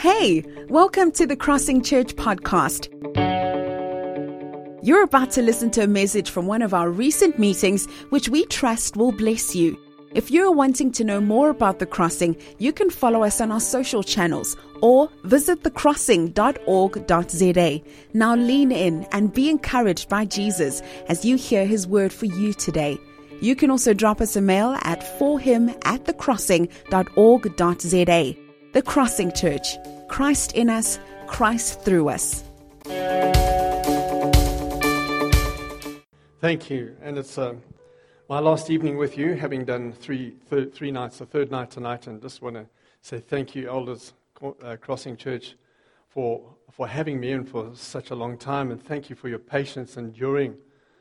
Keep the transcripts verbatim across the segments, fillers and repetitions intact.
Hey, welcome to the Crossing Church podcast. You're about to listen to a message from one of our recent meetings, which we trust will bless you. If you're wanting to know more about The Crossing, you can follow us on our social channels or visit the crossing dot org dot z a. Now lean in and be encouraged by Jesus as you hear his word for you today. You can also drop us a mail at for him at the crossing dot org dot z a. The Crossing Church, Christ in us, Christ through us. Thank you. And it's uh, my last evening with you, having done three thir- three nights, the third night tonight, and just want to say thank you, Elders uh, Crossing Church, for for having me in for such a long time, and thank you for your patience enduring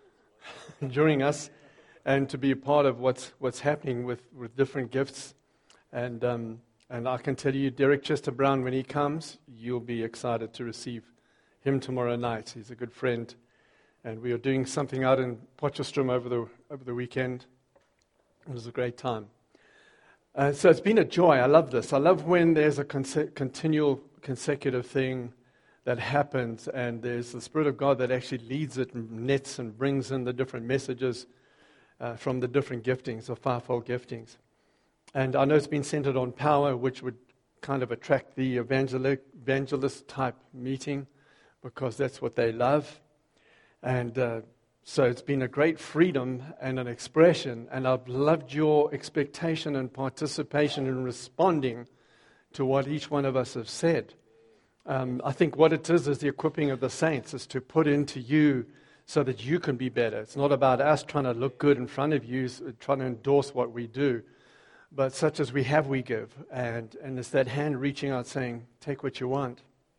enduring us, and to be a part of what's what's happening with, with different gifts. And um, and I can tell you, Derek Chester Brown, when he comes, you'll be excited to receive him tomorrow night. He's a good friend. And we are doing something out in Potchefstroom over the over the weekend. It was a great time. Uh, so it's been a joy. I love this. I love when there's a conse- continual, consecutive thing that happens, and there's the Spirit of God that actually leads it and nets and brings in the different messages uh, from the different giftings, the fivefold giftings. And I know it's been centered on power, which would kind of attract the evangel- evangelist type meeting, because that's what they love. And uh, so it's been a great freedom and an expression, and I've loved your expectation and participation in responding to what each one of us have said. Um, I think what it is is the equipping of the saints, is to put into you so that you can be better. It's not about us trying to look good in front of you, trying to endorse what we do, but such as we have, we give. And, and it's that hand reaching out saying, take what you want,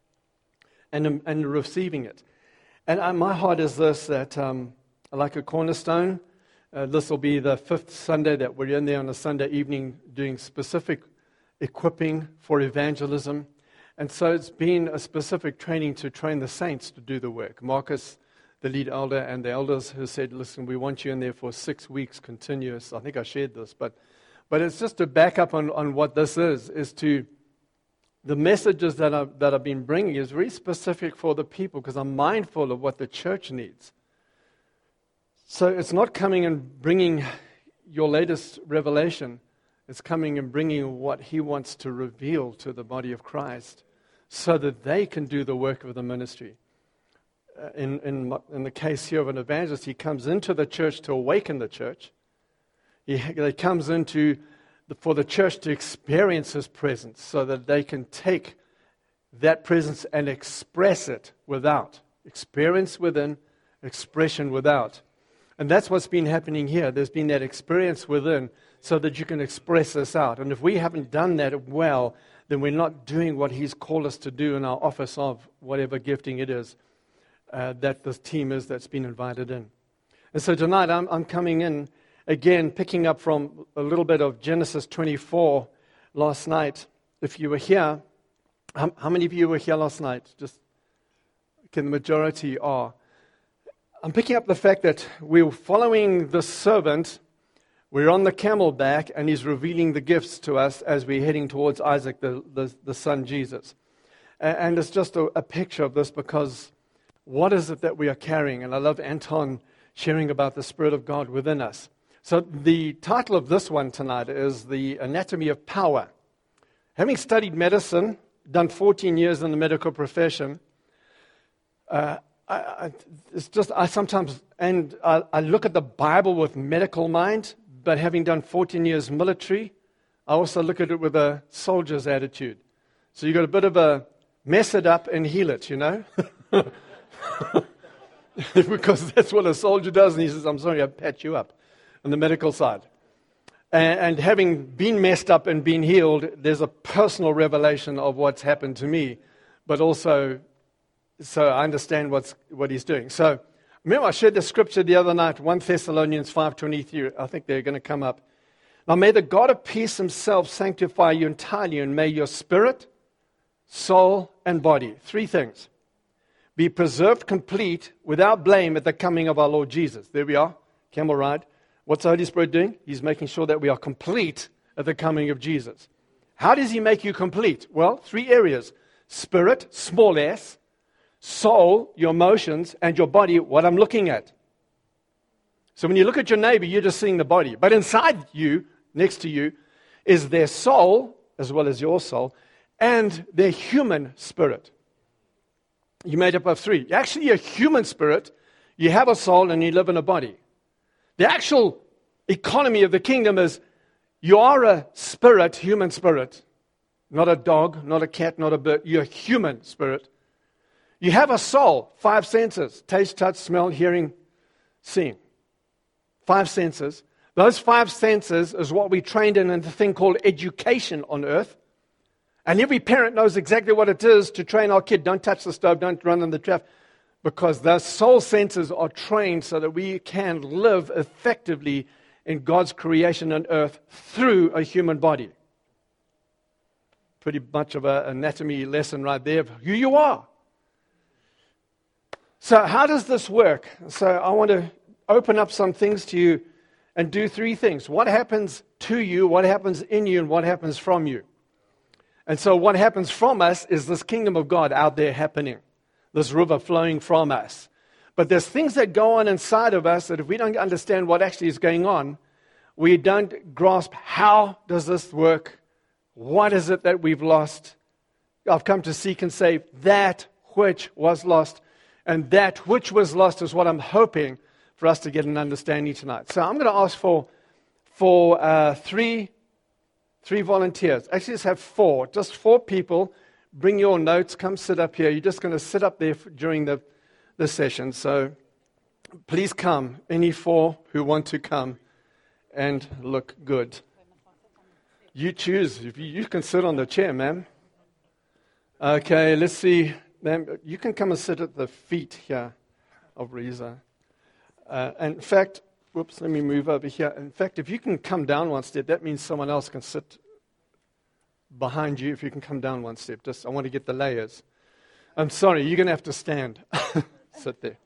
and, and receiving it. And uh, my heart is this, that um, like a cornerstone, uh, this will be the fifth Sunday that we're in there on a Sunday evening doing specific equipping for evangelism. And so it's been a specific training to train the saints to do the work. Marcus, the lead elder, and the elders who said, listen, we want you in there for six weeks continuous. I think I shared this, but but it's just to back up on, on what this is, is to... The messages that, I, that I've been bringing is very specific for the people, because I'm mindful of what the church needs. So it's not coming and bringing your latest revelation. It's coming and bringing what he wants to reveal to the body of Christ so that they can do the work of the ministry. Uh, in, in, in the case here of an evangelist, he comes into the church to awaken the church. He, he comes into... for the church to experience his presence so that they can take that presence and express it without. Experience within, expression without. And that's what's been happening here. There's been that experience within so that you can express this out. And if we haven't done that well, then we're not doing what he's called us to do in our office of whatever gifting it is uh, that this team is that's been invited in. And so tonight I'm, I'm coming in again, picking up from a little bit of Genesis twenty-four last night. If you were here, how, how many of you were here last night? Just, okay, the majority are. I'm picking up the fact that we're following the servant. We're on the camelback, and he's revealing the gifts to us as we're heading towards Isaac, the, the, the son Jesus. And, and it's just a, a picture of this, because what is it that we are carrying? And I love Anton sharing about the Spirit of God within us. So the title of this one tonight is The Anatomy of Power. Having studied medicine, done fourteen years in the medical profession, uh, I, I, it's just I sometimes, and I, I look at the Bible with medical mind, but having done fourteen years military, I also look at it with a soldier's attitude. So you got a bit of a mess it up and heal it, you know? Because that's what a soldier does, and he says, I'm sorry, I'll patch you up. On the medical side. And, and having been messed up and been healed, there's a personal revelation of what's happened to me, but also, so I understand what's what he's doing. So, remember I shared the scripture the other night, First Thessalonians five twenty-three, I think they're going to come up. Now may the God of peace himself sanctify you entirely, and may your spirit, soul, and body, three things, be preserved complete without blame at the coming of our Lord Jesus. There we are, camel ride. What's the Holy Spirit doing? He's making sure that we are complete at the coming of Jesus. How does he make you complete? Well, three areas. spirit, small s, soul, your emotions, and your body, what I'm looking at. So when you look at your neighbor, you're just seeing the body. But inside you, next to you, is their soul, as well as your soul, and their human spirit. You're made up of three. You're actually a human spirit, you have a soul, and you live in a body. The actual economy of the kingdom is you are a spirit, human spirit. Not a dog, not a cat, not a bird. You're a human spirit. You have a soul, five senses: taste, touch, smell, hearing, seeing. Five senses. Those five senses is what we trained in in the thing called education on earth. And every parent knows exactly what it is to train our kid. Don't touch the stove, don't run in the traffic. Because those soul senses are trained so that we can live effectively in God's creation on earth through a human body. Pretty much of an anatomy lesson right there of who you are. So how does this work? So I want to open up some things to you and do three things. What happens to you, what happens in you, and what happens from you. And so what happens from us is this kingdom of God out there happening. This river flowing from us. But there's things that go on inside of us that if we don't understand what actually is going on, we don't grasp how does this work? What is it that we've lost? I've come to seek and save that which was lost. And that which was lost is what I'm hoping for us to get an understanding tonight. So I'm going to ask for, for uh, three, three volunteers. Actually, just have four. Just four people. Bring your notes. Come sit up here. You're just going to sit up there for, during the, the session. So please come. Any four who want to come and look good. You choose. If you, you can sit on the chair, ma'am. Okay, let's see. Ma'am, you can come and sit at the feet here of Reza. Uh, and in fact, whoops, let me move over here. In fact, if you can come down one step, that means someone else can sit behind you. If you can come down one step, just I want to get the layers. I'm sorry, you're going to have to stand. Sit there.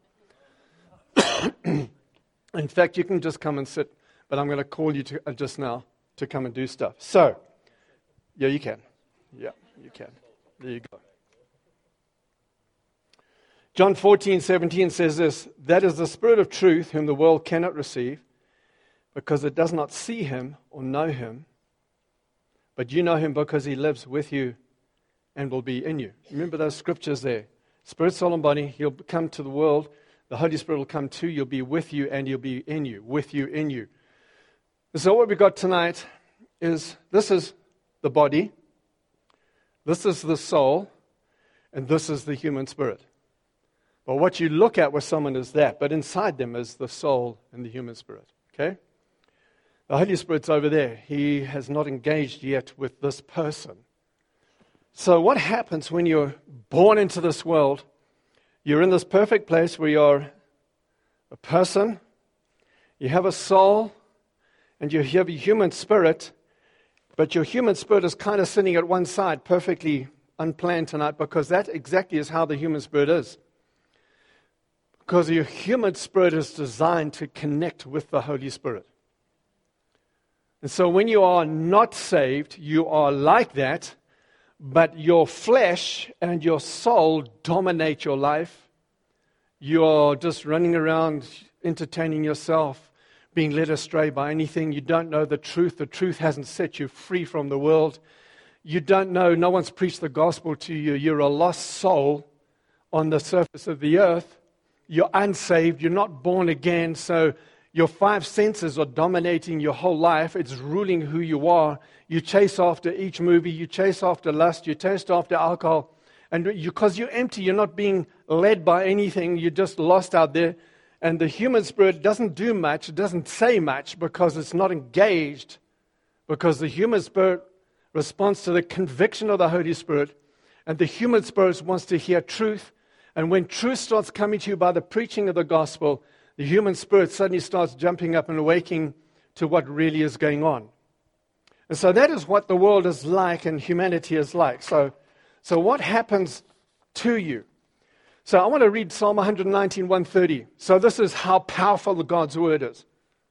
In fact, you can just come and sit, but I'm going to call you to, uh, just now to come and do stuff. So, yeah, you can. Yeah, you can. There you go. John fourteen seventeen says this: that is the Spirit of truth, whom the world cannot receive, because it does not see him or know him. But you know him because he lives with you and will be in you. Remember those scriptures there. Spirit, soul, and body, he'll come to the world. The Holy Spirit will come to you, he'll be with you, and he'll be in you, with you, in you. So what we've got tonight is, this is the body, this is the soul, and this is the human spirit. Well, what you look at with someone is that, but inside them is the soul and the human spirit. Okay? The Holy Spirit's over there. He has not engaged yet with this person. So what happens when you're born into this world? You're in this perfect place where you're a person, you have a soul, and you have a human spirit, but your human spirit is kind of sitting at one side, perfectly unplanned tonight, because that exactly is how the human spirit is. Because your human spirit is designed to connect with the Holy Spirit. And so when you are not saved, you are like that, but your flesh and your soul dominate your life. You are just running around, entertaining yourself, being led astray by anything. You don't know the truth. The truth hasn't set you free from the world. You don't know, no one's preached the gospel to you. You're a lost soul on the surface of the earth. You're unsaved, you're not born again, so your five senses are dominating your whole life. It's ruling who you are. You chase after each movie, you chase after lust, you chase after alcohol. And because you're empty, you're not being led by anything, you're just lost out there. And the human spirit doesn't do much, it doesn't say much because it's not engaged. Because the human spirit responds to the conviction of the Holy Spirit. And the human spirit wants to hear truth. And when truth starts coming to you by the preaching of the gospel, the human spirit suddenly starts jumping up and awaking to what really is going on. And so that is what the world is like and humanity is like. So, so what happens to you? So I want to read Psalm one nineteen, one thirty. So this is how powerful the God's word is.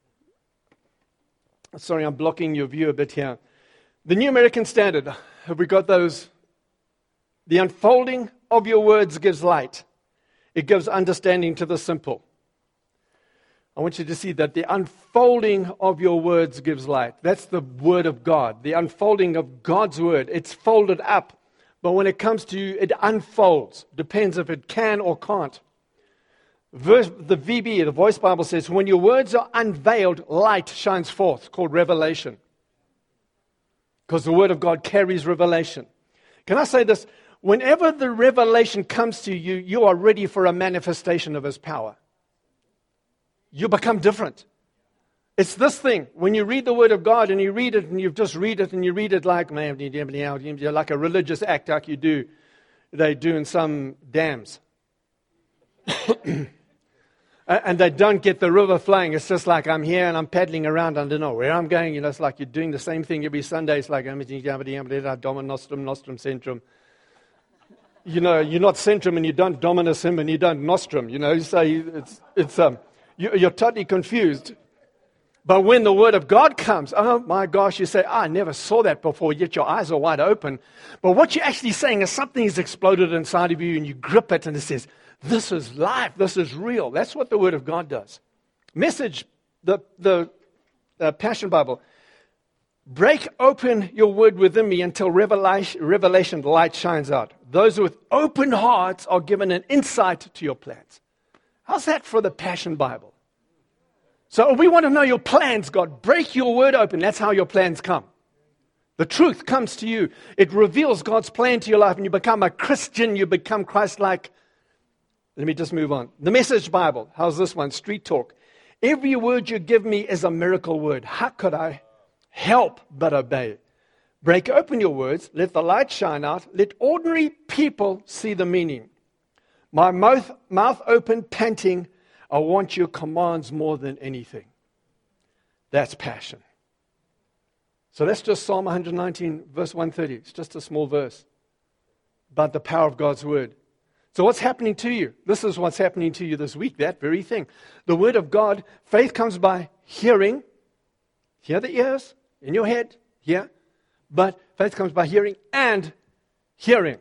Sorry, I'm blocking your view a bit here. The New American Standard. Have we got those The unfolding of your words gives light. It gives understanding to the simple. I want you to see that the unfolding of your words gives light. That's the word of God. The unfolding of God's word. It's folded up. But when it comes to you, it unfolds. Depends if it can or can't. Verse, the V B, the Voice Bible says, when your words are unveiled, light shines forth. It's called revelation. Because the word of God carries revelation. Can I say this? Whenever the revelation comes to you, you are ready for a manifestation of His power. You become different. It's this thing. When you read the Word of God and you read it and you just read it and you read it like, man, like a religious act like you do, they do in some dams. And they don't get the river flowing. It's just like I'm here and I'm paddling around. I don't know where I'm going. You know, it's like you're doing the same thing every Sunday. It's like, Domum nostrum, nostrum centrum. You know, you're not centrum and you don't dominus him and you don't nostrum. You know, so it's, it's um, you, you're totally confused. But when the Word of God comes, oh my gosh, you say, oh, I never saw that before, yet your eyes are wide open. But what you're actually saying is something has exploded inside of you and you grip it and it says, this is life, this is real. That's what the Word of God does. Message, the, the uh, Passion Bible. Break open your word within me until revelation, revelation light shines out. Those with open hearts are given an insight to your plans. How's that for the Passion Bible? So we want to know your plans, God. Break your word open. That's how your plans come. The truth comes to you. It reveals God's plan to your life, and you become a Christian. You become Christ-like. Let me just move on. The Message Bible. How's this one? Street talk. Every word you give me is a miracle word. How could I help but obey? Break open your words. Let the light shine out. Let ordinary people see the meaning. My mouth, mouth open, panting. I want your commands more than anything. That's passion. So that's just Psalm one nineteen, verse one thirty. It's just a small verse about the power of God's word. So what's happening to you? This is what's happening to you this week, that very thing. The word of God, faith comes by hearing. Hear the ears in your head, hear. But faith comes by hearing and hearing.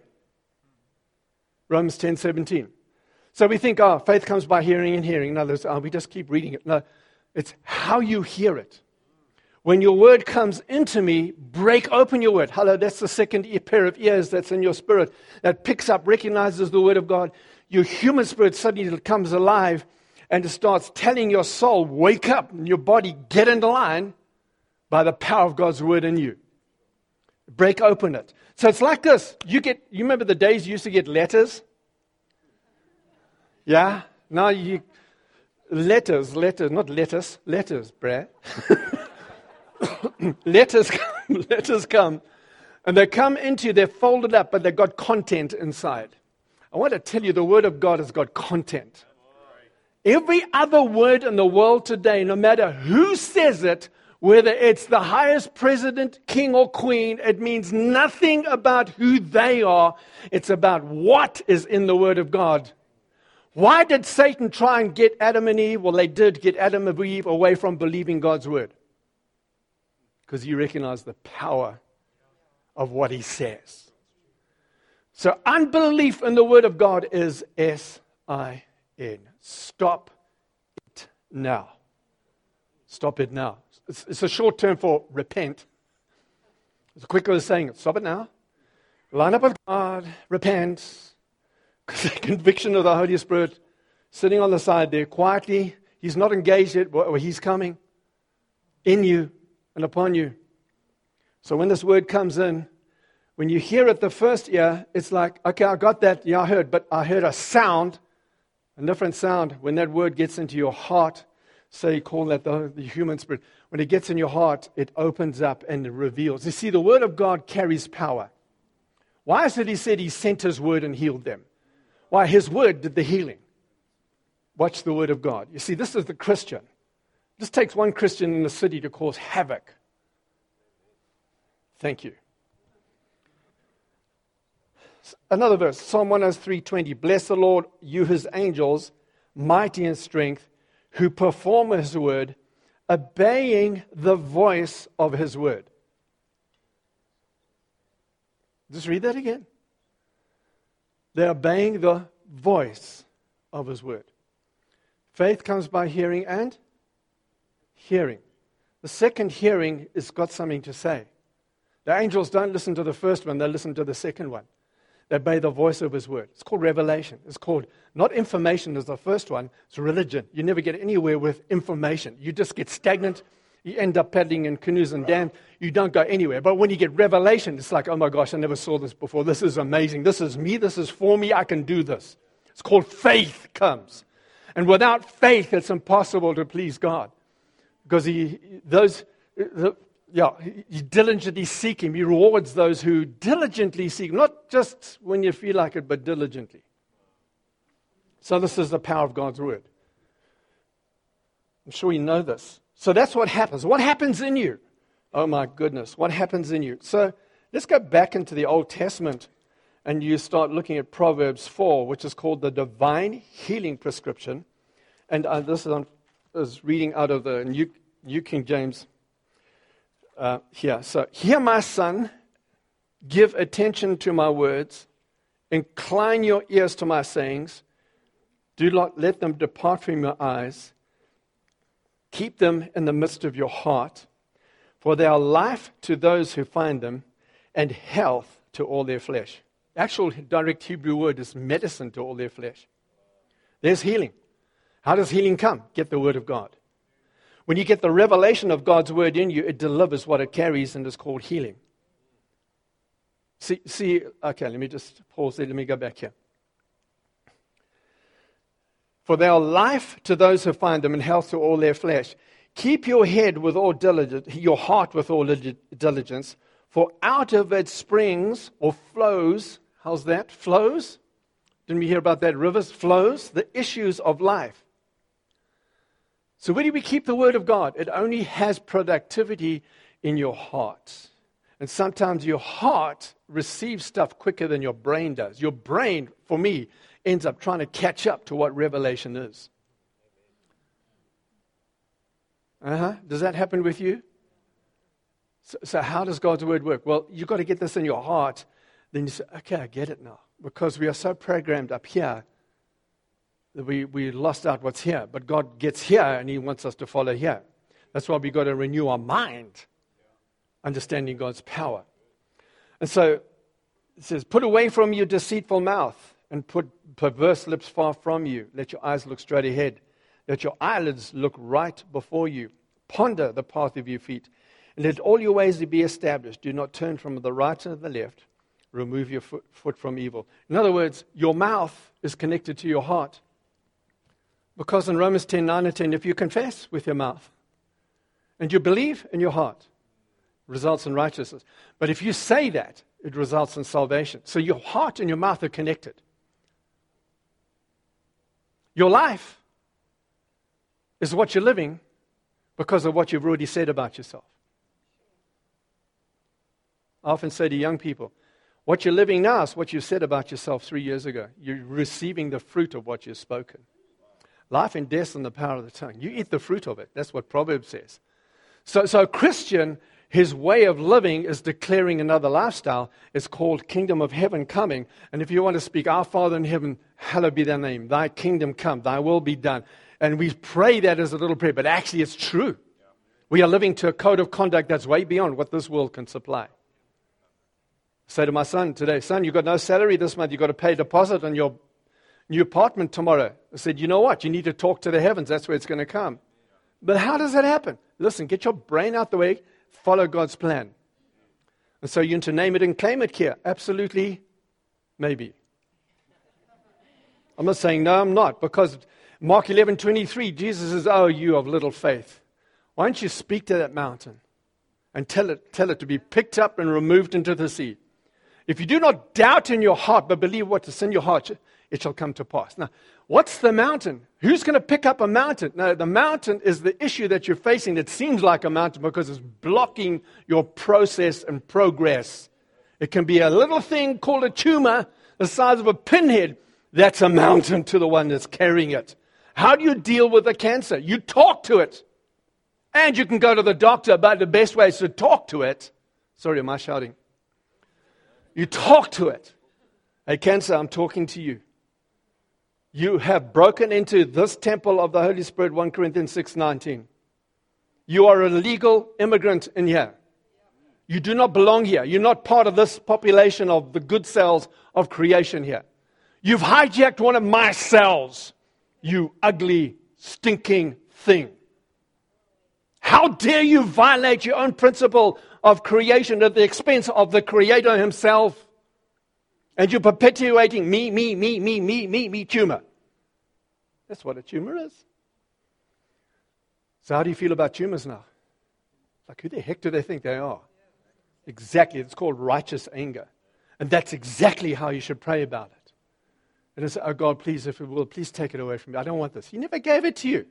Romans ten seventeen. So we think, oh, faith comes by hearing and hearing. No, oh, we just keep reading it. No, it's how you hear it. When your word comes into me, break open your word. Hello, that's the second pair of ears that's in your spirit that picks up, recognizes the word of God. Your human spirit suddenly comes alive and it starts telling your soul, wake up, and your body, get into line by the power of God's word in you. Break open it. So it's like this. You get, you remember the days you used to get letters? Yeah? Now you, letters, letters, not lettuce, letters, Brad. letters come, letters come, and they come into, they're folded up, but they've got content inside. I want to tell you, the Word of God has got content. Every other word in the world today, no matter who says it, whether it's the highest president, king, or queen, it means nothing about who they are. It's about what is in the Word of God. Why did Satan try and get Adam and Eve? Well, they did get Adam and Eve away from believing God's word. Because he recognized the power of what he says. So unbelief in the word of God is S I N. Stop it now. Stop it now. It's, it's a short term for repent. It's a quick way of saying it. Stop it now. Line up with God. Repent. The conviction of the Holy Spirit sitting on the side there quietly. He's not engaged yet, but he's coming in you and upon you. So when this word comes in, when you hear it the first ear, it's like, okay, I got that. Yeah, I heard, but I heard a sound, a different sound. When that word gets into your heart, say you call that the, the human spirit. When it gets in your heart, it opens up and it reveals. You see, the word of God carries power. Why is it he said he sent his word and healed them? Why, his word did the healing. Watch the word of God. You see, this is the Christian. This takes one Christian in the city to cause havoc. Thank you. Another verse, Psalm one oh three twenty. Bless the Lord, you his angels, mighty in strength, who perform his word, obeying the voice of his word. Just read that again. They're obeying the voice of His word. Faith comes by hearing and hearing. The second hearing has got something to say. The angels don't listen to the first one, they listen to the second one. They obey the voice of His word. It's called revelation. It's called, not information as the first one, it's religion. You never get anywhere with information. You just get stagnant. You end up paddling in canoes and dams. You don't go anywhere. But when you get revelation, it's like, oh my gosh, I never saw this before. This is amazing. This is me. This is for me. I can do this. It's called faith comes. And without faith, it's impossible to please God. Because he, those, the, yeah, you diligently seek Him. He rewards those who diligently seek Him. Not just when you feel like it, but diligently. So this is the power of God's word. I'm sure you know this. So that's what happens. What happens in you? Oh my goodness, what happens in you? So let's go back into the Old Testament and you start looking at Proverbs four, which is called the divine healing prescription. And uh, this is, on, is reading out of the New, New King James uh, here. So, hear my son, give attention to my words, incline your ears to my sayings, do not let them depart from your eyes. Keep them in the midst of your heart, for they are life to those who find them, and health to all their flesh. The actual direct Hebrew word is medicine to all their flesh. There's healing. How does healing come? Get the word of God. When you get the revelation of God's word in you, it delivers what it carries, and it's called healing. See, see. Okay, let me just pause there. Let me go back here. For they are life to those who find them, and health to all their flesh. Keep your head with all diligence, your heart with all diligence, for out of it springs or flows. How's that? Flows? Didn't we hear about that? Rivers, flows, the issues of life. So where do we keep the word of God? It only has productivity in your heart. And sometimes your heart receives stuff quicker than your brain does. Your brain, for me, ends up trying to catch up to what revelation is. Uh-huh. Does that happen with you? So, so how does God's word work? Well, you've got to get this in your heart. Then you say, okay, I get it now. Because we are so programmed up here that we, we lost out what's here. But God gets here and He wants us to follow here. That's why we've got to renew our mind, understanding God's power. And so it says, put away from your deceitful mouth and put perverse lips far from you. Let your eyes look straight ahead. Let your eyelids look right before you. Ponder the path of your feet. And let all your ways be established. Do not turn from the right to the left. Remove your foot, foot from evil. In other words, your mouth is connected to your heart. Because in Romans ten, nine and ten, if you confess with your mouth and you believe in your heart, it results in righteousness. But if you say that, it results in salvation. So your heart and your mouth are connected. Your life is what you're living because of what you've already said about yourself. I often say to young people, what you're living now is what you said about yourself three years ago. You're receiving the fruit of what you've spoken. Life and death in the power of the tongue. You eat the fruit of it. That's what Proverbs says. So, so a Christian, his way of living is declaring another lifestyle. It's called kingdom of heaven coming. And if you want to speak, our Father in heaven, hallowed be thy name. Thy kingdom come. Thy will be done. And we pray that as a little prayer, but actually it's true. We are living to a code of conduct that's way beyond what this world can supply. I say to my son today, son, you've got no salary this month. You've got to pay a deposit on your new apartment tomorrow. I said, you know what? You need to talk to the heavens. That's where it's going to come. But how does that happen? Listen, get your brain out the way. Follow God's plan. And so you need to name it and claim it here. Absolutely, maybe. I'm not saying no, I'm not. Because Mark eleven twenty-three, Jesus says, oh, you of little faith. Why don't you speak to that mountain and tell it, tell it to be picked up and removed into the sea? If you do not doubt in your heart, but believe what is in your heart, it shall come to pass. Now, what's the mountain? Who's going to pick up a mountain? No, the mountain is the issue that you're facing that seems like a mountain because it's blocking your process and progress. It can be a little thing called a tumor the size of a pinhead. That's a mountain to the one that's carrying it. How do you deal with the cancer? You talk to it. And you can go to the doctor, but the best way is to talk to it. Sorry, am I shouting? You talk to it. Hey, cancer, I'm talking to you. You have broken into this temple of the Holy Spirit, First Corinthians six nineteen. You are a legal immigrant in here. You do not belong here. You're not part of this population of the good cells of creation here. You've hijacked one of my cells, you ugly, stinking thing. How dare you violate your own principle of creation at the expense of the Creator himself? And you're perpetuating me, me, me, me, me, me, me tumor. That's what a tumor is. So how do you feel about tumors now? Like, who the heck do they think they are? Exactly. It's called righteous anger. And that's exactly how you should pray about it. It is, oh God, please, if it will, please take it away from me. I don't want this. He never gave it to you.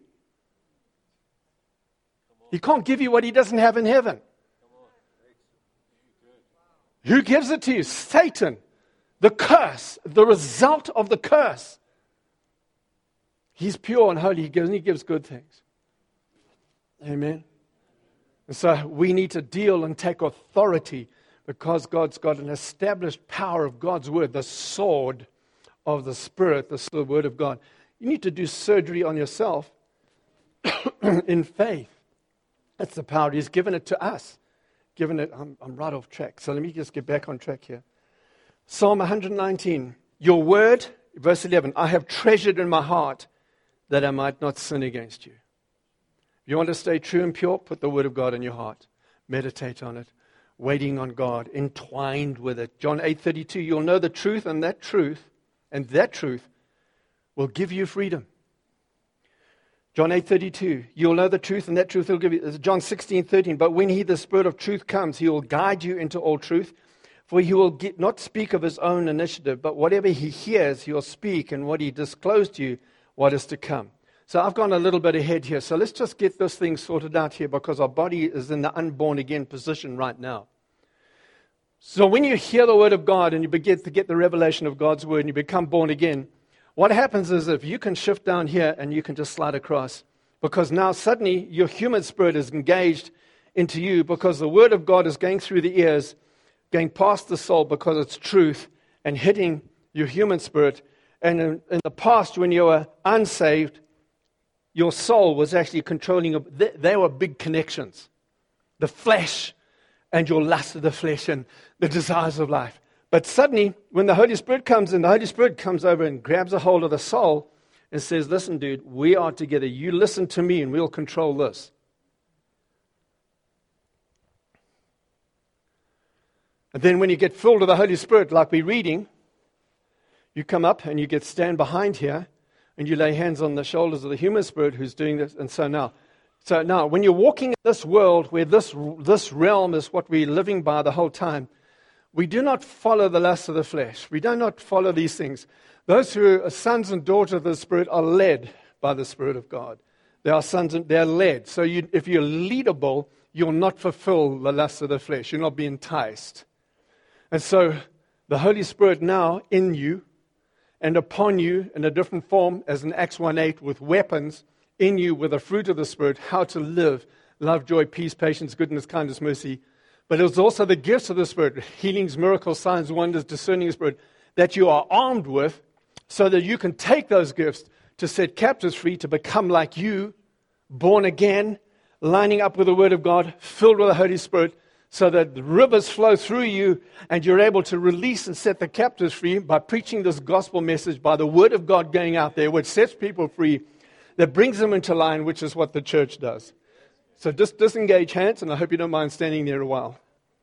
He can't give you what he doesn't have in heaven. Who gives it to you? Satan. The curse, the result of the curse. He's pure and holy. He gives, and he gives good things. Amen. And so we need to deal and take authority because God's got an established power of God's word, the sword of the Spirit, the word of God. You need to do surgery on yourself in faith. That's the power. He's given it to us. Given it, I'm, I'm right off track. So let me just get back on track here. Psalm one nineteen, your word, verse eleven, I have treasured in my heart that I might not sin against you. If you want to stay true and pure, put the word of God in your heart. Meditate on it, waiting on God, entwined with it. John eight thirty-two, you'll know the truth, and that truth, and that truth will give you freedom. John eight thirty-two, you'll know the truth, and that truth will give you. John sixteen thirteen, but when he, the Spirit of truth, comes, he will guide you into all truth. For he will get, not speak of his own initiative, but whatever he hears, he will speak, and what he disclosed to you, what is to come. So I've gone a little bit ahead here. So let's just get this thing sorted out here because our body is in the unborn again position right now. So when you hear the word of God and you begin to get the revelation of God's word and you become born again, what happens is if you can shift down here and you can just slide across, because now suddenly your human spirit is engaged into you because the word of God is going through the ears, going past the soul because it's truth and hitting your human spirit. And in, in the past, when you were unsaved, your soul was actually controlling. A, they, they were big connections. The flesh and your lust of the flesh and the desires of life. But suddenly, when the Holy Spirit comes in, the Holy Spirit comes over and grabs a hold of the soul and says, listen, dude, we are together. You listen to me and we'll control this. And then when you get filled with the Holy Spirit, like we're reading, you come up and you get stand behind here and you lay hands on the shoulders of the human spirit who's doing this. And so now, so now when you're walking in this world where this, this realm is what we're living by the whole time, we do not follow the lust of the flesh. We do not follow these things. Those who are sons and daughters of the Spirit are led by the Spirit of God. They are sons and they're led. So you, if you're leadable, you'll not fulfill the lust of the flesh. You'll not be enticed. And so the Holy Spirit now in you and upon you in a different form as in Acts one eight with weapons in you with the fruit of the Spirit, how to live, love, joy, peace, patience, goodness, kindness, mercy. But it's also the gifts of the Spirit, healings, miracles, signs, wonders, discerning Spirit, that you are armed with so that you can take those gifts to set captives free, to become like you, born again, lining up with the Word of God, filled with the Holy Spirit, so that the rivers flow through you and you're able to release and set the captives free by preaching this gospel message, by the Word of God going out there, which sets people free, that brings them into line, which is what the church does. So just disengage hands, and I hope you don't mind standing there a while.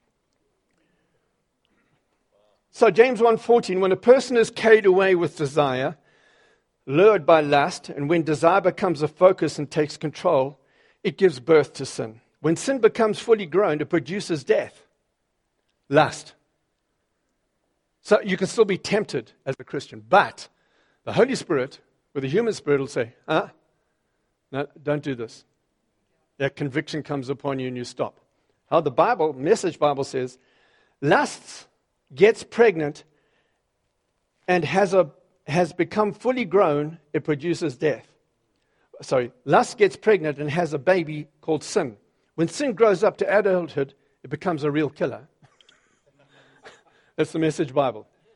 So James one fourteen, when a person is carried away with desire, lured by lust, and when desire becomes a focus and takes control, it gives birth to sin. When sin becomes fully grown, it produces death. Lust. So you can still be tempted as a Christian, but the Holy Spirit, with the human spirit, will say, huh? No, don't do this. That conviction comes upon you and you stop. How the Bible, Message Bible says, lust gets pregnant and has a has become fully grown, it produces death. Sorry, lust gets pregnant and has a baby called sin. When sin grows up to adulthood, it becomes a real killer. That's the Message Bible.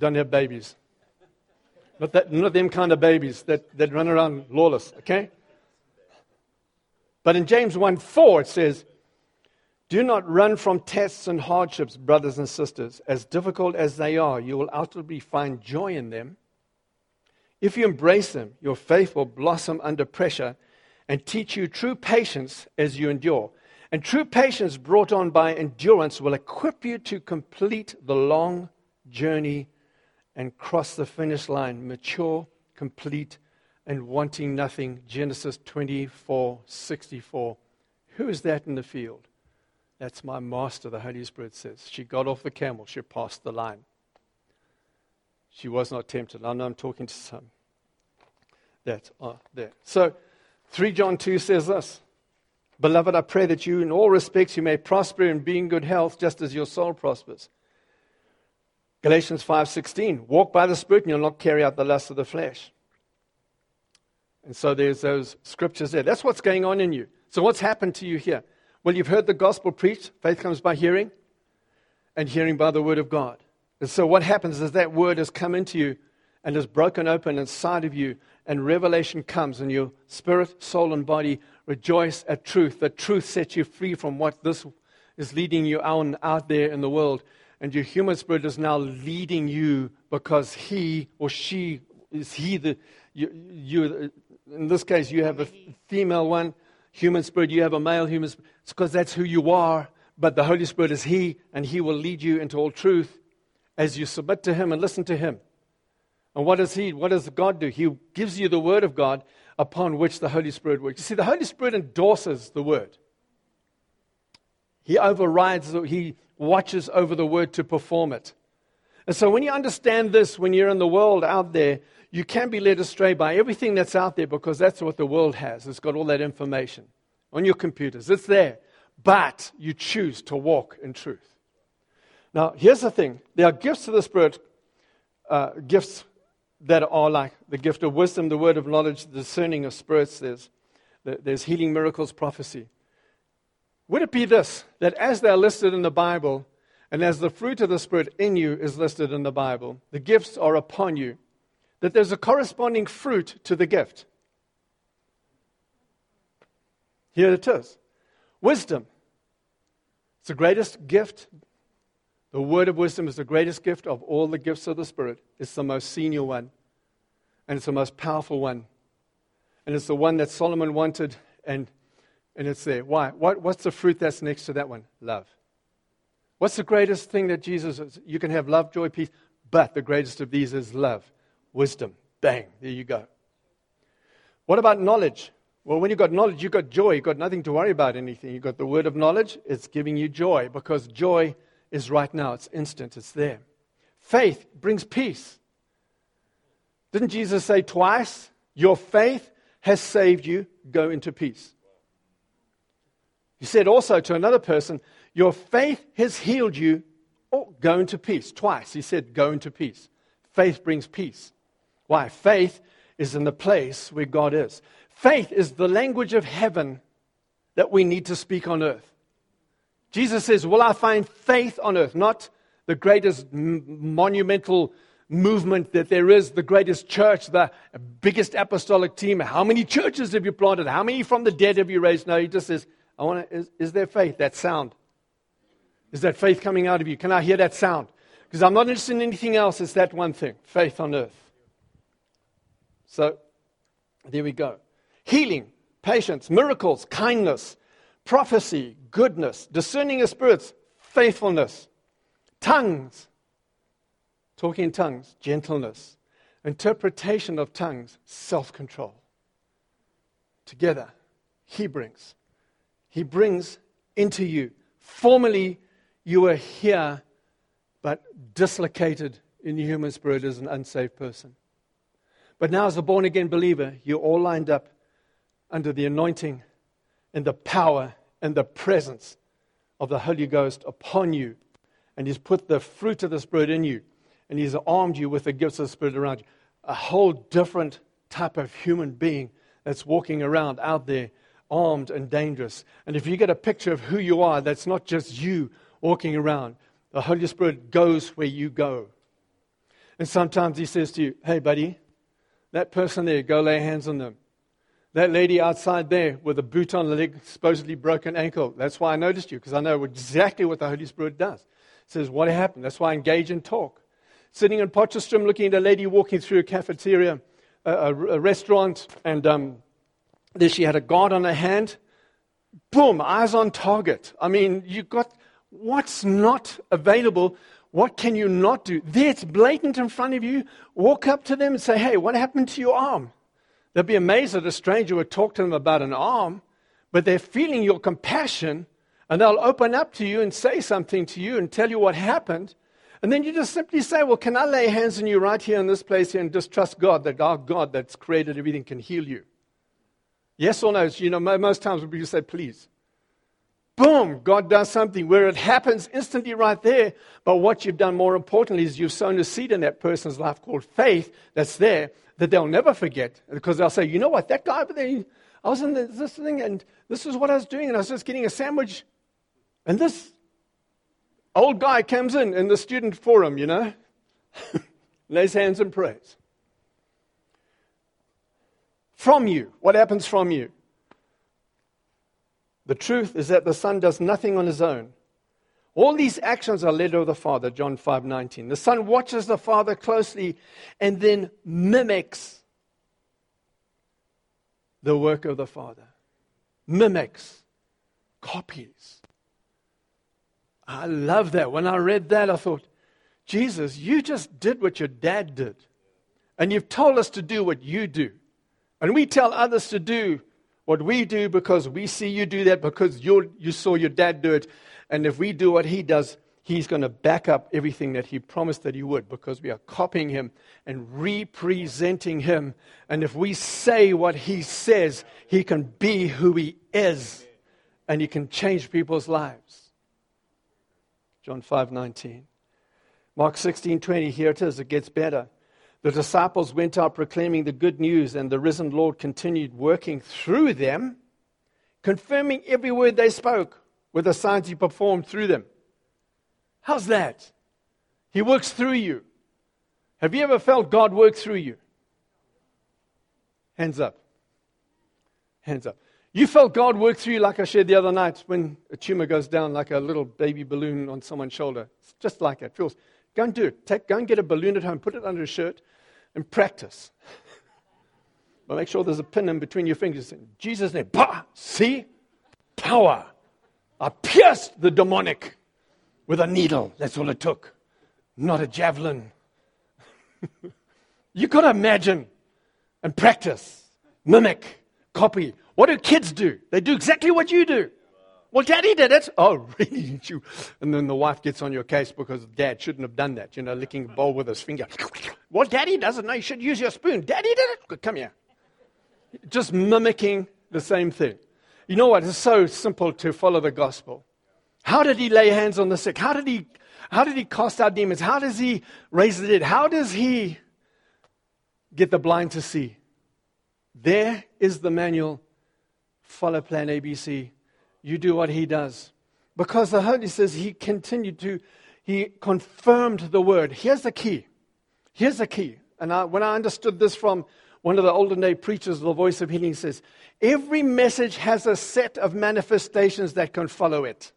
don't have babies. Not that, not them kind of babies that, that run around lawless, okay? But in James one four it says, do not run from tests and hardships, brothers and sisters. As difficult as they are, you will ultimately find joy in them. If you embrace them, your faith will blossom under pressure and teach you true patience as you endure. And true patience brought on by endurance will equip you to complete the long journey and cross the finish line, mature, complete, and wanting nothing. Genesis twenty-four sixty-four. Who is that in the field? That's my master, the Holy Spirit says. She got off the camel. She passed the line. She was not tempted. I know I'm talking to some. That are there. So, three John two says this. Beloved, I pray that you in all respects you may prosper and be in good health, just as your soul prospers. Galatians five sixteen. Walk by the Spirit and you'll not carry out the lusts of the flesh. And so there's those scriptures there. That's what's going on in you. So what's happened to you here? Well, you've heard the gospel preached. Faith comes by hearing, and hearing by the word of God. And so what happens is that word has come into you and is broken open inside of you, and revelation comes, and your spirit, soul, and body rejoice at truth. The truth sets you free from what this is leading you on out there in the world. And your human spirit is now leading you because he or she is he the you, you in this case you have a female one human spirit, you have a male human spirit. It's because that's who you are. But the Holy Spirit is he, and he will lead you into all truth as you submit to him and listen to him. And what does he, what does God do? He gives you the word of God upon which the Holy Spirit works. You see, the Holy Spirit endorses the word. He overrides, he watches over the word to perform it. And so when you understand this, when you're in the world out there, you can be led astray by everything that's out there, because that's what the world has. It's got all that information on your computers. It's there. But you choose to walk in truth. Now, here's the thing. There are gifts of the Spirit, uh, gifts that are like the gift of wisdom, the word of knowledge, the discerning of spirits. There's, there's healing, miracles, prophecy. Would it be this, that as they're listed in the Bible, and as the fruit of the Spirit in you is listed in the Bible, the gifts are upon you, that there's a corresponding fruit to the gift? Here it is. Wisdom. It's the greatest gift. The word of wisdom is the greatest gift of all the gifts of the Spirit. It's the most senior one. And it's the most powerful one. And it's the one that Solomon wanted, and, and it's there. Why? What, what's the fruit that's next to that one? Love. What's the greatest thing that Jesus is? You can have love, joy, peace, but the greatest of these is love. Wisdom. Bang. There you go. What about knowledge? Well, when you've got knowledge, you've got joy. You've got nothing to worry about anything. You've got the word of knowledge. It's giving you joy, because joy is right now. It's instant. It's there. Faith brings peace. Didn't Jesus say twice, your faith has saved you, go into peace? He said also to another person, your faith has healed you, oh, go into peace. Twice he said, go into peace. Faith brings peace. Why? Faith is in the place where God is. Faith is the language of heaven that we need to speak on earth. Jesus says, will I find faith on earth? Not the greatest m- monumental movement that there is, the greatest church, the biggest apostolic team. How many churches have you planted? How many from the dead have you raised? No, he just says, I want to, is, is there faith? That sound. Is that faith coming out of you? Can I hear that sound? Because I'm not interested in anything else. It's that one thing, faith on earth. So, there we go. Healing, patience, miracles, kindness, prophecy, goodness, discerning of spirits, faithfulness, tongues, talking in tongues, gentleness, interpretation of tongues, self-control. Together, he brings. He brings into you. Formerly, you were here, but dislocated in the human spirit as an unsaved person. But now as a born-again believer, you're all lined up under the anointing and the power and the presence of the Holy Ghost upon you. And he's put the fruit of the Spirit in you. And he's armed you with the gifts of the Spirit around you. A whole different type of human being that's walking around out there, armed and dangerous. And if you get a picture of who you are, that's not just you walking around. The Holy Spirit goes where you go. And sometimes he says to you, hey, buddy, that person there, go lay hands on them. That lady outside there with a boot on the leg, supposedly broken ankle. That's why I noticed you, because I know exactly what the Holy Spirit does. It says, what happened? That's why I engage and talk. Sitting in Potchefstroom, looking at a lady walking through a cafeteria, a, a, a restaurant, and um, there she had a guard on her hand. Boom, eyes on target. I mean, you got what's not available. What can you not do? There, it's blatant in front of you. Walk up to them and say, hey, what happened to your arm? They'll be amazed that a stranger would talk to them about an arm, but they're feeling your compassion, and they'll open up to you and say something to you and tell you what happened. And then you just simply say, well, can I lay hands on you right here in this place here and just trust God that our God that's created everything can heal you? Yes or no? You know, most times people say, please. Boom, God does something where it happens instantly right there. But what you've done more importantly is you've sown a seed in that person's life called faith that's there that they'll never forget. Because they'll say, you know what, that guy over there, I was in this thing and this is what I was doing and I was just getting a sandwich. And this old guy comes in in the student forum, you know, lays hands and prays. From you, what happens from you? The truth is that the Son does nothing on his own. All these actions are led of the Father, John five nineteen. The Son watches the Father closely and then mimics the work of the Father. Mimics. Copies. I love that. When I read that, I thought, Jesus, you just did what your dad did. And you've told us to do what you do. And we tell others to do what we do because we see you do that because you you saw your dad do it. And if we do what he does, he's going to back up everything that he promised that he would because we are copying him and representing him. And if we say what he says, he can be who he is. And he can change people's lives. John five nineteen. Mark sixteen twenty, here it is, it gets better. The disciples went out proclaiming the good news, and the risen Lord continued working through them, confirming every word they spoke with the signs he performed through them. How's that? He works through you. Have you ever felt God work through you? Hands up. Hands up. You felt God work through you like I shared the other night when a tumor goes down like a little baby balloon on someone's shoulder. It's just like that. It feels. Go and do it. Take, go and get a balloon at home, put it under a shirt, and practice. But make sure there's a pin in between your fingers. In Jesus' name, bah! See? Power. I pierced the demonic with a needle. That's all it took. Not a javelin. You've got to imagine and practice, mimic, copy. What do kids do? They do exactly what you do. Well, Daddy did it. Oh, really? Did you? And then the wife gets on your case because Dad shouldn't have done that. You know, licking a bowl with his finger. Well, Daddy doesn't know. You should use your spoon. Daddy did it. Come here. Just mimicking the same thing. You know what? It's so simple to follow the gospel. How did he lay hands on the sick? How did he, how did he cast out demons? How does he raise the dead? How does he get the blind to see? There is the manual. Follow plan A B C. You do what he does. Because the Holy says he continued to, he confirmed the word. Here's the key. Here's the key. And I, when I understood this from one of the olden day preachers, the Voice of Healing says, every message has a set of manifestations that can follow it.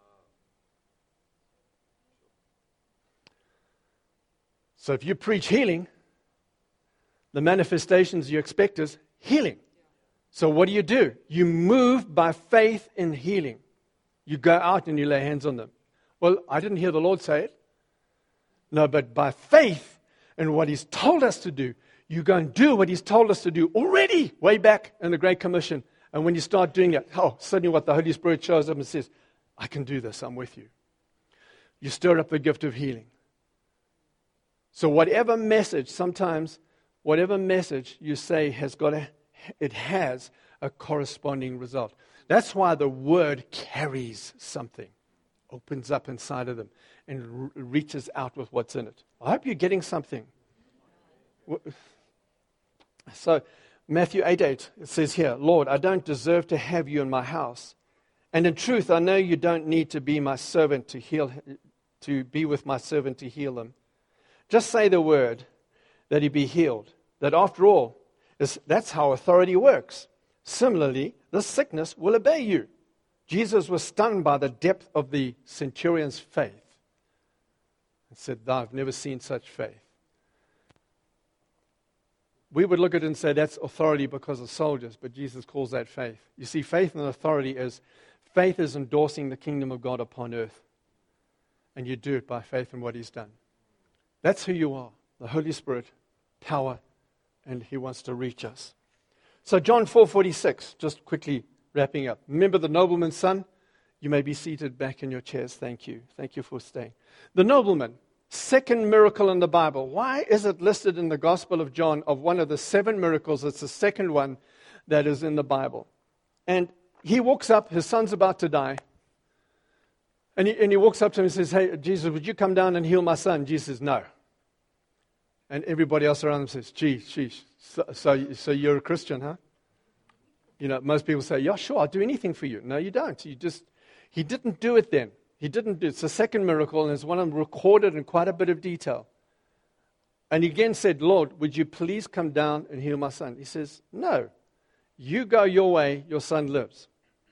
So if you preach healing, the manifestations you expect is healing. So what do you do? You move by faith in healing. You go out and you lay hands on them. Well, I didn't hear the Lord say it. No, but by faith in what He's told us to do, you go and do what He's told us to do already, way back in the Great Commission. And when you start doing it, oh, suddenly what the Holy Spirit shows up and says, I can do this, I'm with you. You stir up the gift of healing. So whatever message, sometimes, whatever message you say has got a it has a corresponding result. That's why the word carries something, opens up inside of them, and re- reaches out with what's in it. I hope you're getting something. So, Matthew eight eight, it says here, Lord, I don't deserve to have you in my house. And in truth, I know you don't need to be my servant to heal, to be with my servant to heal them. Just say the word, that he be healed. That after all, is, that's how authority works. Similarly, this sickness will obey you. Jesus was stunned by the depth of the centurion's faith and said, I've never seen such faith. We would look at it and say that's authority because of soldiers, but Jesus calls that faith. You see, faith and authority is, faith is endorsing the kingdom of God upon earth. And you do it by faith in what he's done. That's who you are, the Holy Spirit, power, and he wants to reach us. So John four forty-six, just quickly wrapping up. Remember the nobleman's son? You may be seated back in your chairs. Thank you. Thank you for staying. The nobleman, second miracle in the Bible. Why is it listed in the Gospel of John of one of the seven miracles? It's the second one that is in the Bible. And he walks up, his son's about to die. And he, and he walks up to him and says, hey, Jesus, would you come down and heal my son? Jesus says, no. And everybody else around him says, gee, geez, so, so, so you're a Christian, huh? You know, most people say, yeah, sure, I'll do anything for you. No, you don't. You just, he didn't do it then. He didn't do it. It's the second miracle, and it's one of them recorded in quite a bit of detail. And he again said, Lord, would you please come down and heal my son? He says, no. You go your way, your son lives.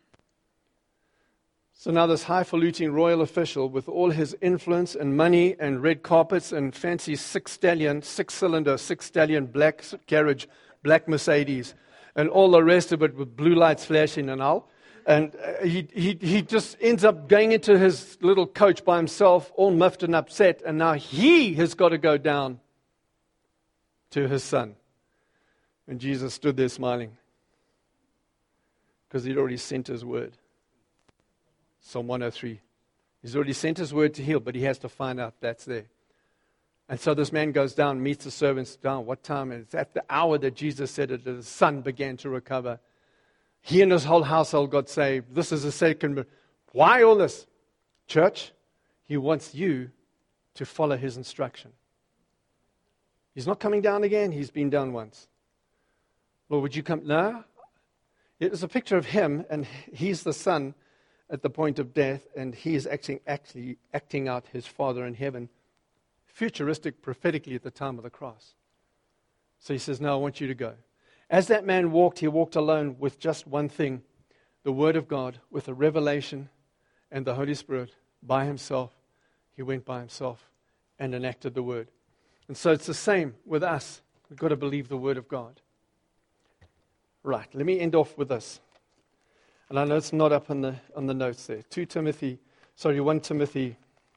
So now this highfalutin royal official with all his influence and money and red carpets and fancy six-stallion, six-cylinder, six-stallion black carriage, black Mercedes, and all the rest of it with blue lights flashing and all. And uh, he, he, he just ends up going into his little coach by himself, all miffed and upset, and now he has got to go down to his son. And Jesus stood there smiling because he'd already sent his word. Psalm one oh three. He's already sent his word to heal, but he has to find out that's there. And so this man goes down, meets the servants down. What time? And it's at the hour that Jesus said it, that his son began to recover. He and his whole household got saved. This is the second. Why all this? Church, he wants you to follow his instruction. He's not coming down again. He's been down once. Lord, would you come? No. It was a picture of him, and he's the son at the point of death, and he is acting, actually acting out his Father in heaven, futuristic, prophetically at the time of the cross. So he says, no, I want you to go. As that man walked, he walked alone with just one thing, the Word of God, with a revelation and the Holy Spirit by himself. He went by himself and enacted the Word. And so it's the same with us. We've got to believe the Word of God. Right, let me end off with this. And I know it's not up on the on the notes there. Two Timothy, sorry, First Timothy.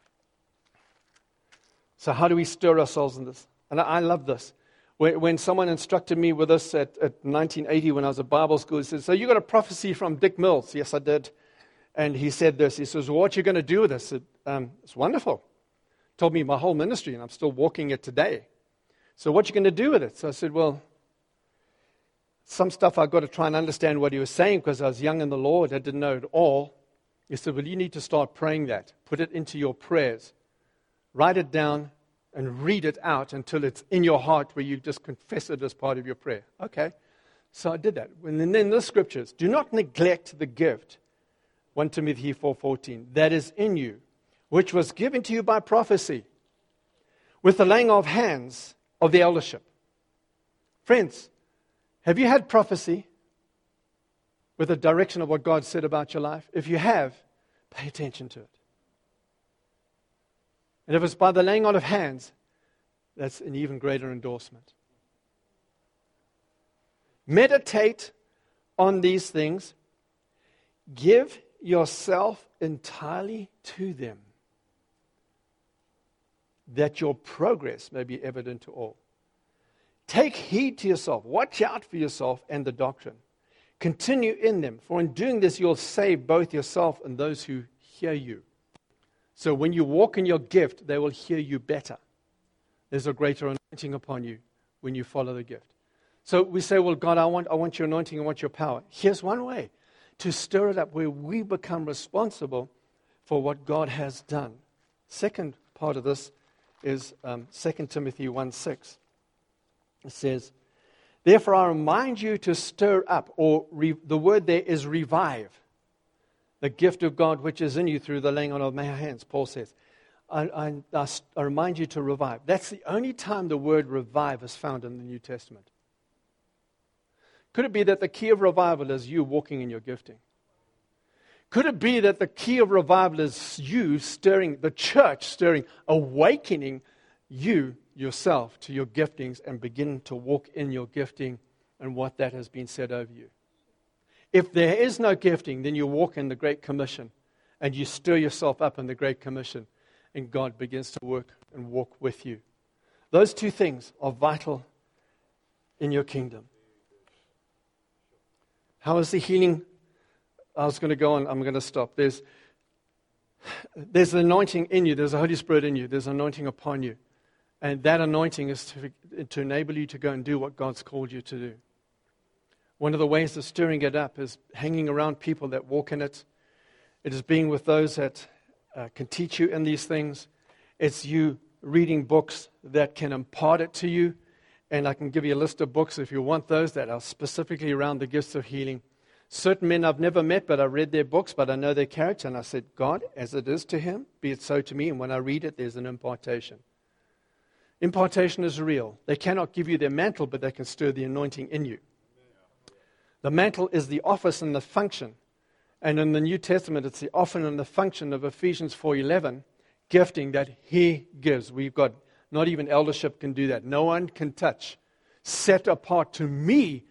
So how do we stir ourselves in this? And I, I love this. When, when someone instructed me with this at, at nineteen eighty when I was at Bible school, he said, so you got a prophecy from Dick Mills? Yes, I did. And he said this. He says, well, what are you going to do with this? It, um, it's wonderful. Told me my whole ministry, and I'm still walking it today. So what are you going to do with it? So I said, well, some stuff I've got to try and understand what he was saying because I was young in the Lord. I didn't know it all. He said, well, you need to start praying that. Put it into your prayers. Write it down and read it out until it's in your heart where you just confess it as part of your prayer. Okay. So I did that. And then the scriptures. Do not neglect the gift, First Timothy four fourteen, that is in you, which was given to you by prophecy, with the laying of hands of the eldership. Friends, have you had prophecy with a direction of what God said about your life? If you have, pay attention to it. And if it's by the laying on of hands, that's an even greater endorsement. Meditate on these things. Give yourself entirely to them, that your progress may be evident to all. Take heed to yourself. Watch out for yourself and the doctrine. Continue in them, for in doing this you'll save both yourself and those who hear you. So when you walk in your gift, they will hear you better. There's a greater anointing upon you when you follow the gift. So we say, well, God, I want, I want your anointing, I want your power. Here's one way to stir it up where we become responsible for what God has done. Second part of this is um, Second Timothy one six. It says, therefore I remind you to stir up, or re- the word there is revive, the gift of God which is in you through the laying on of my hands, Paul says. I, I, I, I remind you to revive. That's the only time the word revive is found in the New Testament. Could it be that the key of revival is you walking in your gifting? Could it be that the key of revival is you stirring, the church stirring, awakening you yourself to your giftings and beginning to walk in your gifting and what that has been said over you? If there is no gifting, then you walk in the Great Commission and you stir yourself up in the Great Commission and God begins to work and walk with you. Those two things are vital in your kingdom. How is the healing? I was going to go on. I'm going to stop. There's, there's an anointing in you. There's a Holy Spirit in you. There's an anointing upon you. And that anointing is to, to enable you to go and do what God's called you to do. One of the ways of stirring it up is hanging around people that walk in it. It is being with those that uh, can teach you in these things. It's you reading books that can impart it to you. And I can give you a list of books if you want those that are specifically around the gifts of healing. Certain men I've never met, but I read their books, but I know their character. And I said, God, as it is to him, be it so to me. And when I read it, there's an impartation. Impartation is real. They cannot give you their mantle, but they can stir the anointing in you. The mantle is the office and the function. And in the New Testament, it's the office and the function of Ephesians four eleven, gifting that he gives. We've got, not even eldership can do that. No one can touch. Set apart to me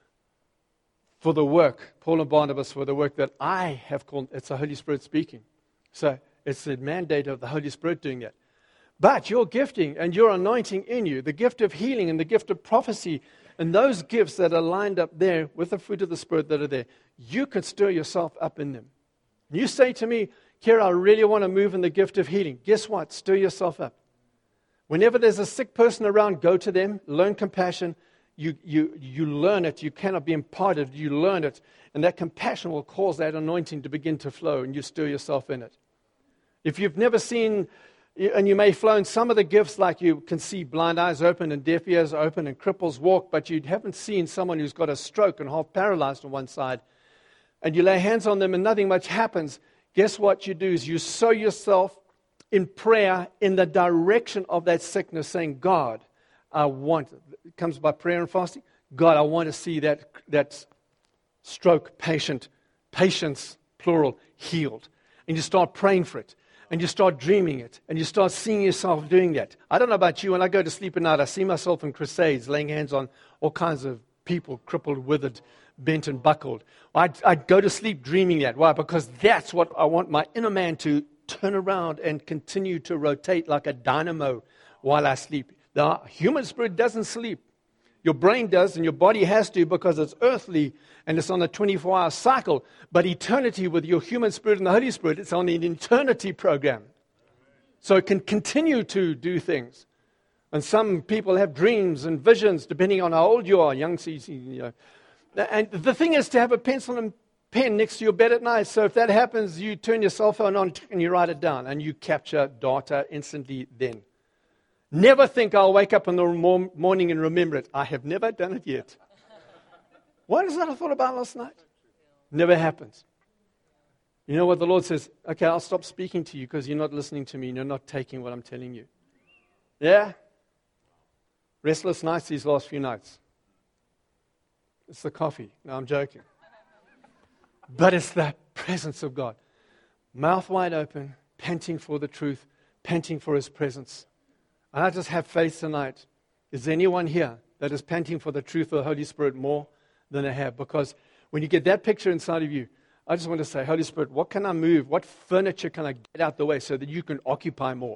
for the work, Paul and Barnabas, for the work that I have called. It's the Holy Spirit speaking. So it's the mandate of the Holy Spirit doing that. But your gifting and your anointing in you, the gift of healing and the gift of prophecy, and those gifts that are lined up there with the fruit of the Spirit that are there, you can stir yourself up in them. You say to me, Kira, I really want to move in the gift of healing. Guess what? Stir yourself up. Whenever there's a sick person around, go to them, learn compassion. You, you, you learn it. You cannot be imparted. You learn it. And that compassion will cause that anointing to begin to flow, and you stir yourself in it. If you've never seen, and you may flow in some of the gifts, like you can see blind eyes open and deaf ears open and cripples walk, but you haven't seen someone who's got a stroke and half paralyzed on one side, and you lay hands on them and nothing much happens, guess what you do is you sow yourself in prayer in the direction of that sickness, saying, God, I want, it comes by prayer and fasting, God, I want to see that, that stroke patient, patients, plural, healed. And you start praying for it. And you start dreaming it. And you start seeing yourself doing that. I don't know about you, when I go to sleep at night, I see myself in crusades, laying hands on all kinds of people, crippled, withered, bent and buckled. I'd, I'd go to sleep dreaming that. Why? Because that's what I want my inner man to turn around and continue to rotate like a dynamo while I sleep. The human spirit doesn't sleep. Your brain does, and your body has to, because it's earthly and it's on a twenty-four hour cycle. But eternity with your human spirit and the Holy Spirit, it's on an eternity program. So it can continue to do things. And some people have dreams and visions, depending on how old you are, young, you know. And the thing is to have a pencil and pen next to your bed at night. So if that happens, you turn your cell phone on and you write it down, and you capture data instantly then. Never think I'll wake up in the morning and remember it. I have never done it yet. What is that I thought about last night? Never happens. You know what the Lord says? Okay, I'll stop speaking to you because you're not listening to me and you're not taking what I'm telling you. Yeah? Restless nights these last few nights. It's the coffee. No, I'm joking. But it's the presence of God. Mouth wide open, panting for the truth, panting for His presence. And I just have faith tonight. Is there anyone here that is panting for the truth of the Holy Spirit more than I have? Because when you get that picture inside of you, I just want to say, Holy Spirit, what can I move? What furniture can I get out the way so that you can occupy more?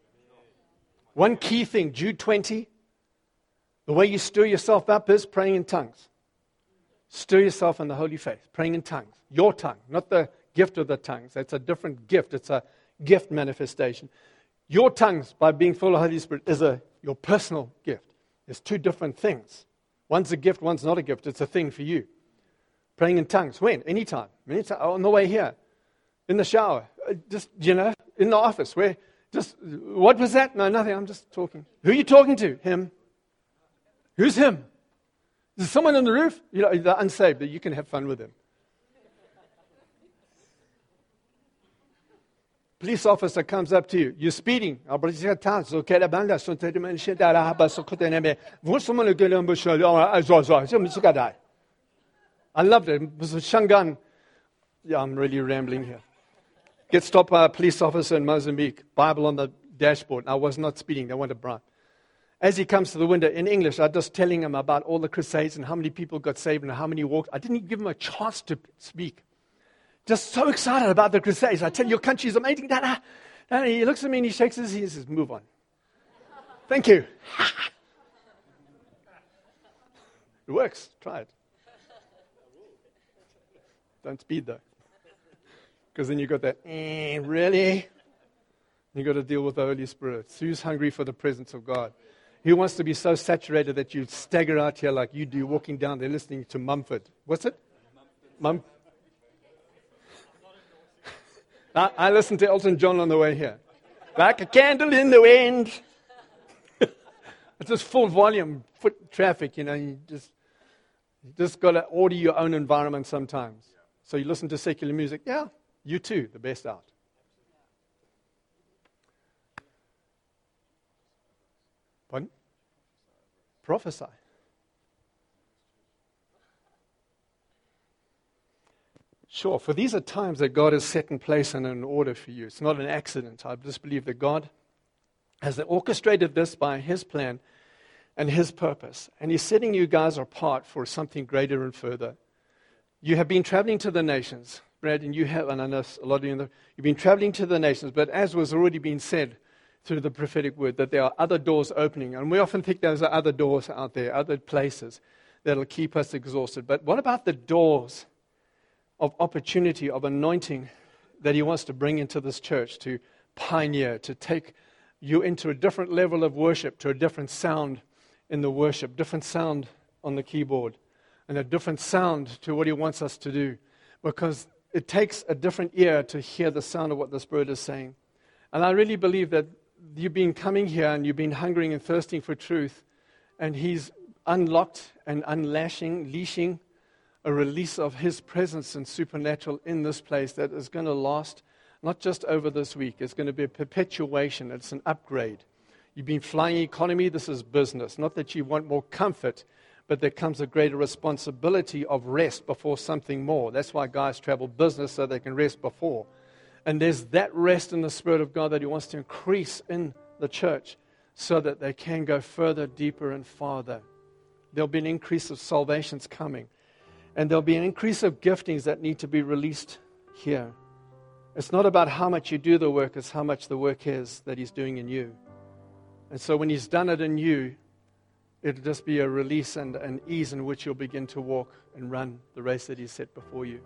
One key thing, Jude twenty, the way you stir yourself up is praying in tongues. Stir yourself in the holy faith, praying in tongues. Your tongue, not the gift of the tongues. That's a different gift. It's a gift manifestation. Your tongues, by being full of the Holy Spirit, is a your personal gift. There's two different things. One's a gift, one's not a gift. It's a thing for you. Praying in tongues. When? Anytime. Anytime. On the way here. In the shower. Just, you know, in the office. Where? Just, what was that? No, nothing. I'm just talking. Who are you talking to? Him. Who's him? Is there someone on the roof? You know, they're unsaved, but you can have fun with them. police officer comes up to you. You're speeding. I loved it. It was a Shangan. Yeah, I'm really rambling here. Get stopped by a police officer in Mozambique. Bible on the dashboard. I was not speeding. They wanted a bribe. As he comes to the window, in English, I'm just telling him about all the crusades and how many people got saved and how many walked. I didn't even give him a chance to speak. Just so excited about the crusades. I tell you, your country is amazing. And he looks at me and he shakes his head and says, move on. Thank you. It works. Try it. Don't speed, though. Because then you got that, eh, really? You got to deal with the Holy Spirit. So who's hungry for the presence of God? Who wants to be so saturated that you stagger out here like you do walking down there listening to Mumford? What's it? Mum. I, I listened to Elton John on the way here. Like a candle in the wind. It's just full volume, foot traffic, you know. You just, you just got to order your own environment sometimes. So you listen to secular music. Yeah, you too, the best out. Pardon? Prophesy. Sure, for these are times that God has set in place and in order for you. It's not an accident. I just believe that God has orchestrated this by His plan and His purpose. And He's setting you guys apart for something greater and further. You have been traveling to the nations, Brad, and you have, and I know a lot of you, know, you've been traveling to the nations, but as was already been said through the prophetic word, that there are other doors opening. And we often think there's other doors out there, other places that will keep us exhausted. But what about the doors of opportunity, of anointing that He wants to bring into this church, to pioneer, to take you into a different level of worship, to a different sound in the worship, different sound on the keyboard, and a different sound to what He wants us to do. Because it takes a different ear to hear the sound of what the Spirit is saying. And I really believe that you've been coming here and you've been hungering and thirsting for truth, and He's unlocked and unlashing, leashing a release of His presence and supernatural in this place that is going to last not just over this week. It's going to be a perpetuation. It's an upgrade. You've been flying economy. This is business. Not that you want more comfort, but there comes a greater responsibility of rest before something more. That's why guys travel business, so they can rest before. And there's that rest in the Spirit of God that He wants to increase in the church so that they can go further, deeper, and farther. There'll be an increase of salvations coming. And there'll be an increase of giftings that need to be released here. It's not about how much you do the work, it's how much the work is that He's doing in you. And so when He's done it in you, it'll just be a release and an ease in which you'll begin to walk and run the race that He's set before you.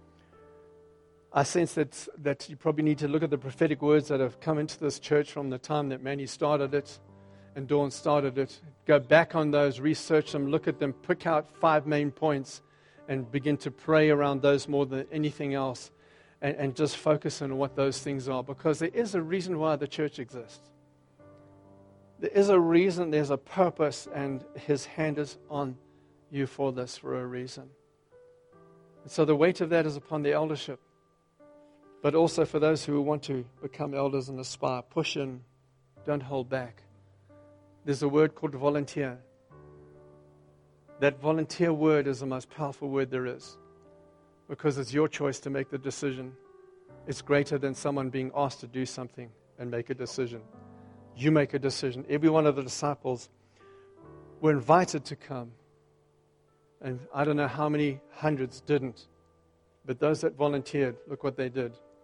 I sense that, that you probably need to look at the prophetic words that have come into this church from the time that Manny started it and Dawn started it. Go back on those, research them, look at them, pick out five main points, and begin to pray around those more than anything else, and, and just focus on what those things are, because there is a reason why the church exists. There is a reason, there's a purpose, and His hand is on you for this, for a reason. And so the weight of that is upon the eldership, but also for those who want to become elders and aspire. Push in, don't hold back. There's a word called volunteer. That volunteer word is the most powerful word there is, because it's your choice to make the decision. It's greater than someone being asked to do something and make a decision. You make a decision. Every one of the disciples were invited to come, and I don't know how many hundreds didn't, but those that volunteered, look what they did.